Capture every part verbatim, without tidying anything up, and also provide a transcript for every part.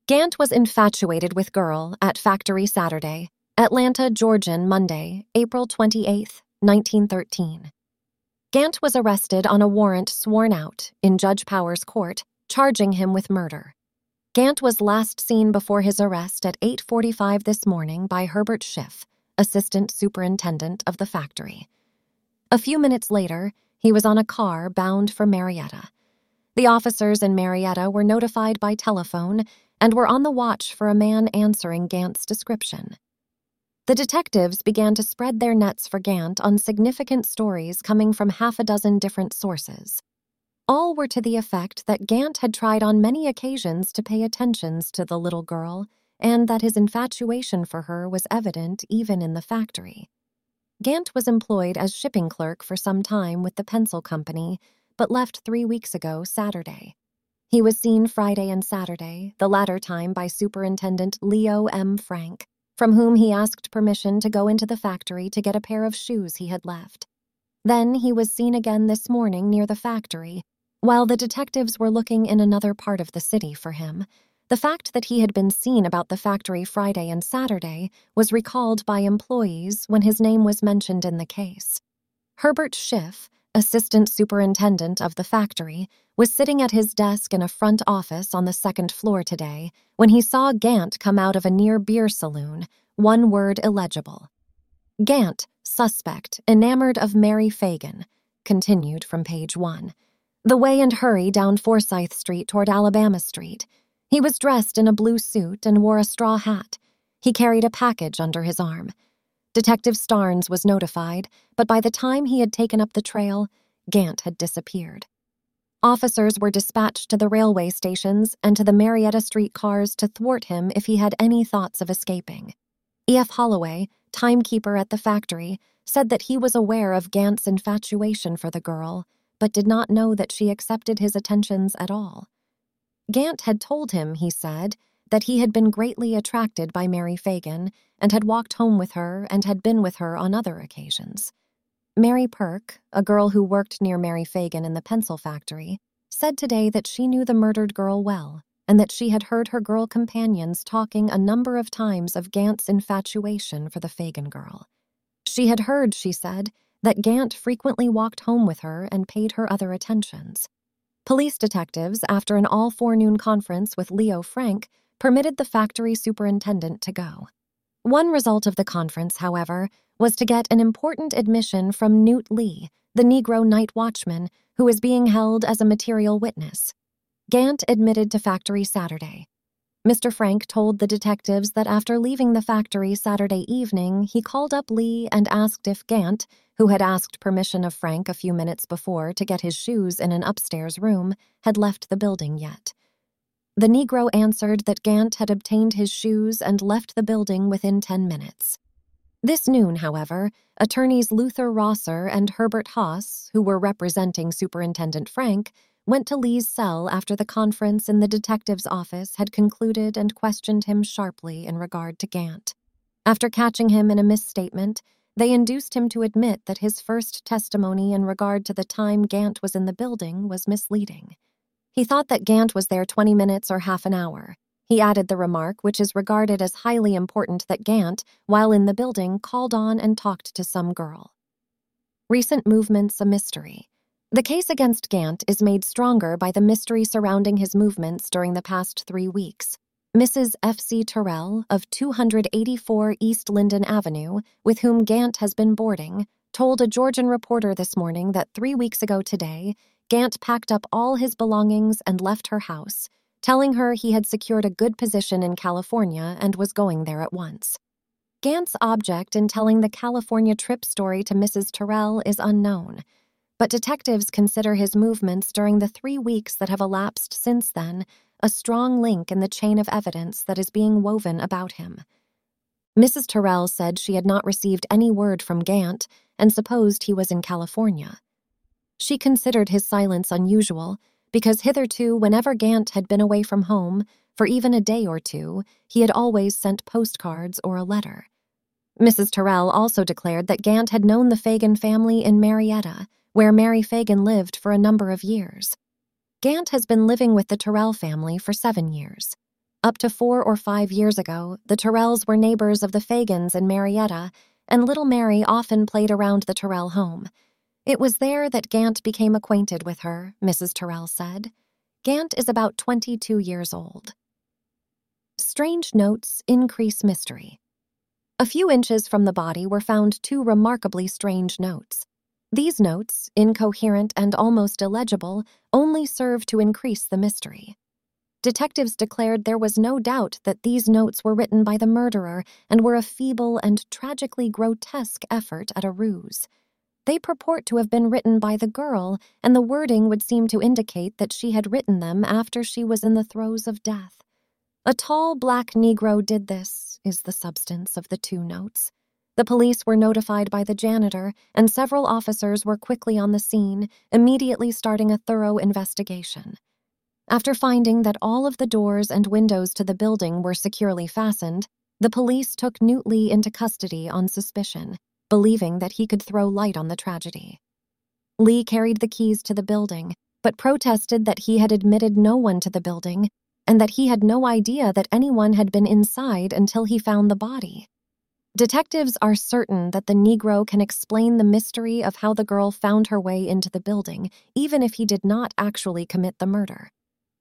Gant was infatuated with girl at factory Saturday, Atlanta, Georgian, Monday, April twenty-eighth, nineteen thirteen. Gant was arrested on a warrant sworn out in Judge Powers' court, charging him with murder. Gant was last seen before his arrest at eight forty-five this morning by Herbert Schiff, assistant superintendent of the factory. A few minutes later, he was on a car bound for Marietta. The officers in Marietta were notified by telephone and were on the watch for a man answering Gant's description. The detectives began to spread their nets for Gant on significant stories coming from half a dozen different sources. All were to the effect that Gant had tried on many occasions to pay attentions to the little girl, and that his infatuation for her was evident even in the factory. Gant was employed as shipping clerk for some time with the pencil company, but left three weeks ago Saturday. He was seen Friday and Saturday, the latter time by Superintendent Leo M. Frank, from whom he asked permission to go into the factory to get a pair of shoes he had left. Then he was seen again this morning near the factory, while the detectives were looking in another part of the city for him. The fact that he had been seen about the factory Friday and Saturday was recalled by employees when his name was mentioned in the case. Herbert Schiff, assistant superintendent of the factory, was sitting at his desk in a front office on the second floor today when he saw Gant come out of a near beer saloon, one word illegible. Gant, suspect, enamored of Mary Fagan, continued from page one. The way and hurry down Forsyth Street toward Alabama Street. He was dressed in a blue suit and wore a straw hat. He carried a package under his arm. Detective Starnes was notified, but by the time he had taken up the trail, Gant had disappeared. Officers were dispatched to the railway stations and to the Marietta Street cars to thwart him if he had any thoughts of escaping. E F Holloway, timekeeper at the factory, said that he was aware of Gant's infatuation for the girl, but did not know that she accepted his attentions at all. Gant had told him, he said, that he had been greatly attracted by Mary Fagan and had walked home with her and had been with her on other occasions. Mary Perk, a girl who worked near Mary Fagan in the pencil factory, said today that she knew the murdered girl well and that she had heard her girl companions talking a number of times of Gant's infatuation for the Fagan girl. She had heard, she said, that Gant frequently walked home with her and paid her other attentions. Police detectives, after an all-forenoon conference with Leo Frank, permitted the factory superintendent to go. One result of the conference, however, was to get an important admission from Newt Lee, the Negro night watchman, who is being held as a material witness. Gant admitted to factory Saturday. Mister Frank told the detectives that after leaving the factory Saturday evening, he called up Lee and asked if Gant, who had asked permission of Frank a few minutes before to get his shoes in an upstairs room, had left the building yet. The Negro answered that Gant had obtained his shoes and left the building within ten minutes. This noon, however, attorneys Luther Rosser and Herbert Haas, who were representing Superintendent Frank, went to Lee's cell after the conference in the detective's office had concluded and questioned him sharply in regard to Gant. After catching him in a misstatement, they induced him to admit that his first testimony in regard to the time Gant was in the building was misleading. He thought that Gant was there twenty minutes or half an hour. He added the remark, which is regarded as highly important, that Gant, while in the building, called on and talked to some girl. Recent movements a mystery. The case against Gant is made stronger by the mystery surrounding his movements during the past three weeks. Missus F C Terrell of two eighty-four East Linden Avenue, with whom Gant has been boarding, told a Georgian reporter this morning that three weeks ago today, Gant packed up all his belongings and left her house, telling her he had secured a good position in California and was going there at once. Gant's object in telling the California trip story to Missus Terrell is unknown, but detectives consider his movements during the three weeks that have elapsed since then a strong link in the chain of evidence that is being woven about him. Missus Terrell said she had not received any word from Gant and supposed he was in California. She considered his silence unusual because hitherto, whenever Gant had been away from home, for even a day or two, he had always sent postcards or a letter. Missus Terrell also declared that Gant had known the Fagan family in Marietta, where Mary Fagan lived for a number of years. Gant has been living with the Terrell family for seven years. Up to four or five years ago, the Terrells were neighbors of the Fagans in Marietta, and little Mary often played around the Terrell home. It was there that Gant became acquainted with her, Missus Terrell said. Gant is about twenty-two years old. Strange notes increase mystery. A few inches from the body were found two remarkably strange notes. These notes, incoherent and almost illegible, only serve to increase the mystery. Detectives declared there was no doubt that these notes were written by the murderer and were a feeble and tragically grotesque effort at a ruse. They purport to have been written by the girl, and the wording would seem to indicate that she had written them after she was in the throes of death. A tall black Negro did this, is the substance of the two notes. The police were notified by the janitor, and several officers were quickly on the scene, immediately starting a thorough investigation. After finding that all of the doors and windows to the building were securely fastened, the police took Newt Lee into custody on suspicion, believing that he could throw light on the tragedy. Lee carried the keys to the building, but protested that he had admitted no one to the building and that he had no idea that anyone had been inside until he found the body. Detectives are certain that the Negro can explain the mystery of how the girl found her way into the building, even if he did not actually commit the murder.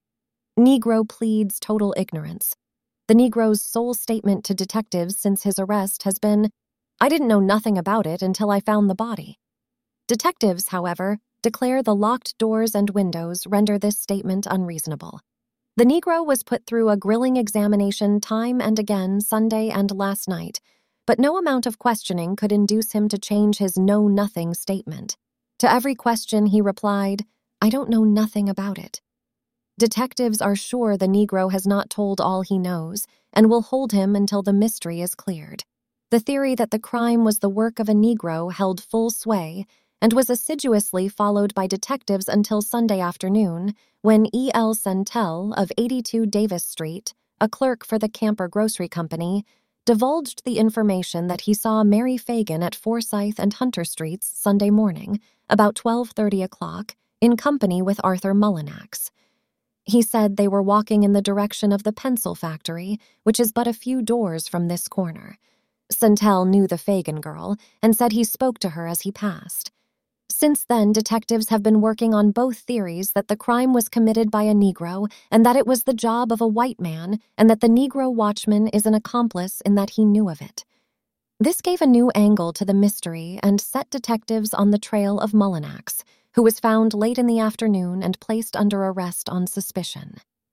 Negro pleads total ignorance. The Negro's sole statement to detectives since his arrest has been, "I didn't know nothing about it until I found the body." Detectives, however, declare the locked doors and windows render this statement unreasonable. The Negro was put through a grilling examination time and again Sunday and last night, but no amount of questioning could induce him to change his know-nothing statement. To every question he replied, "I don't know nothing about it." Detectives are sure the Negro has not told all he knows and will hold him until the mystery is cleared. The theory that the crime was the work of a Negro held full sway and was assiduously followed by detectives until Sunday afternoon, when E L Centel of eighty-two Davis Street, a clerk for the Camper Grocery Company, divulged the information that he saw Mary Fagan at Forsyth and Hunter Streets Sunday morning, about twelve thirty o'clock, in company with Arthur Mullinax. He said they were walking in the direction of the pencil factory, which is but a few doors from this corner. Centel knew the Fagan girl and said he spoke to her as he passed. Since then, detectives have been working on both theories that the crime was committed by a Negro and that it was the job of a white man, and that the Negro watchman is an accomplice in that he knew of it. This gave a new angle to the mystery and set detectives on the trail of Mullinax, who was found late in the afternoon and placed under arrest on suspicion.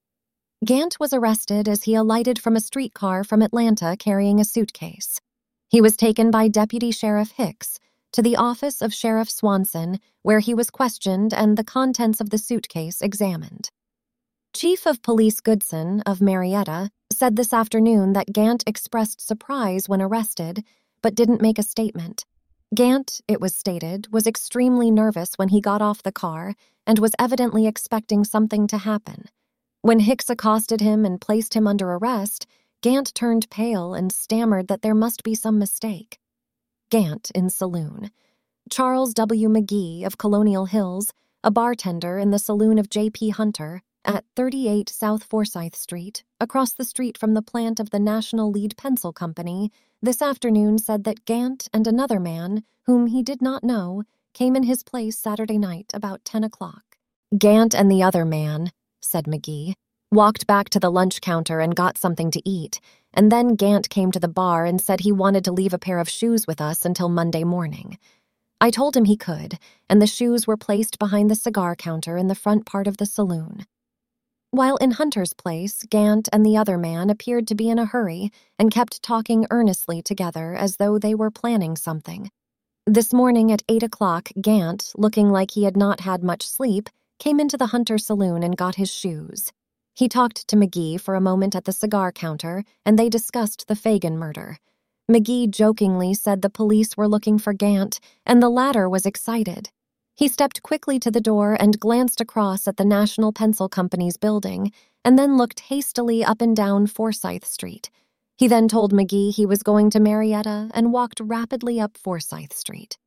Gant was arrested as he alighted from a streetcar from Atlanta carrying a suitcase. He was taken by Deputy Sheriff Hicks to the office of Sheriff Swanson, where he was questioned and the contents of the suitcase examined. Chief of Police Goodson of Marietta said this afternoon that Gant expressed surprise when arrested, but didn't make a statement. Gant, it was stated, was extremely nervous when he got off the car and was evidently expecting something to happen. When Hicks accosted him and placed him under arrest, Gant turned pale and stammered that there must be some mistake. Gant in saloon. Charles W. McGee of Colonial Hills, a bartender in the saloon of J P Hunter at thirty-eight South Forsyth Street, across the street from the plant of the National Lead Pencil Company, this afternoon said that Gant and another man, whom he did not know, came in his place Saturday night about ten o'clock. Gant and the other man, said McGee, walked back to the lunch counter and got something to eat, and then Gant came to the bar and said he wanted to leave a pair of shoes with us until Monday morning. I told him he could, and the shoes were placed behind the cigar counter in the front part of the saloon. While in Hunter's place, Gant and the other man appeared to be in a hurry and kept talking earnestly together as though they were planning something. This morning at eight o'clock, Gant, looking like he had not had much sleep, came into the Hunter saloon and got his shoes. He talked to McGee for a moment at the cigar counter, and they discussed the Fagan murder. McGee jokingly said the police were looking for Gant, and the latter was excited. He stepped quickly to the door and glanced across at the National Pencil Company's building, and then looked hastily up and down Forsyth Street. He then told McGee he was going to Marietta and walked rapidly up Forsyth Street.